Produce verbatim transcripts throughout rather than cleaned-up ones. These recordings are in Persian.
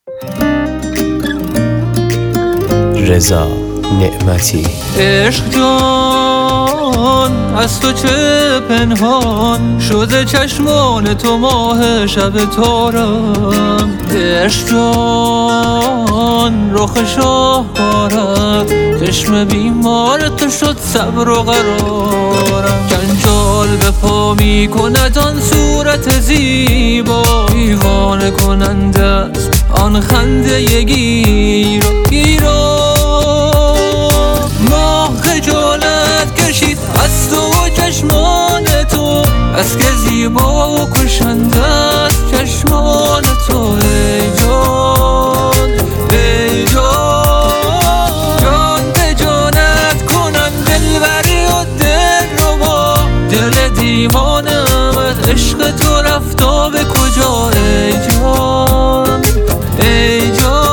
رضا نعمتی. عشق جان از تو چه پنهان شده، چشمان تو ماه شب تارم. عشق جان رخ شاهکارت، چشم بیمار تو شد صبر و قرارم. جنجال به پا می کند آن صورت زیبا، دیوانه کننده است آن خنده گیر گیرا. ما خجالت کشید از تو و چشمان تو، از که زیبا و کشنده است چشمان تو. ای جان ای جان، جان به جانت کنم دلبری و دل ربا. دل دیوانم از عشق تو رفتا به کجا. ای جان ای جان.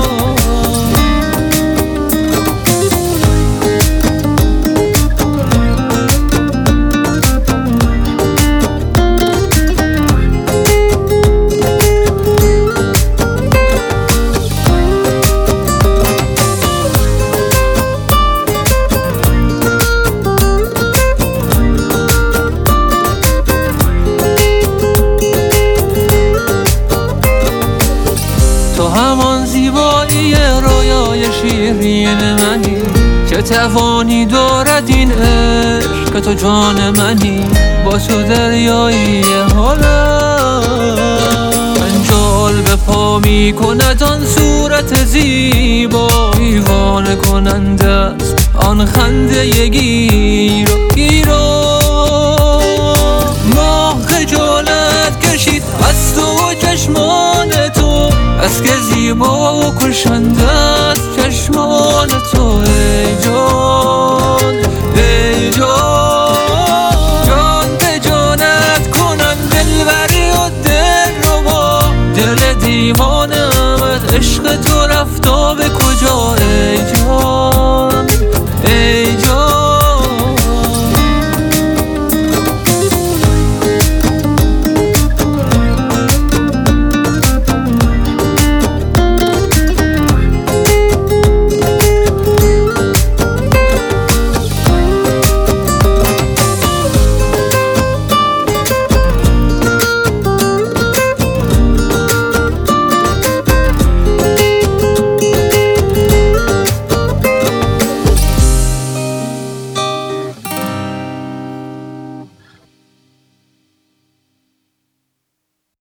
تو همان زیبایی رویای شیرین منی، چه توانی دارد این عشق که تو جان منی. با تو دریایی حالم، جنجال به پا می کند آن صورت زیبا، دیوانه کننده است آن خنده گیر گیرا. ما خجالت کشید از تو و چشمان تو، از که زیبا و کشنده است چشمان تو. ای جان ای جان، جان به جانت کنم دلبری و دل ربا. دل دیوانم از عشق تو رفتا به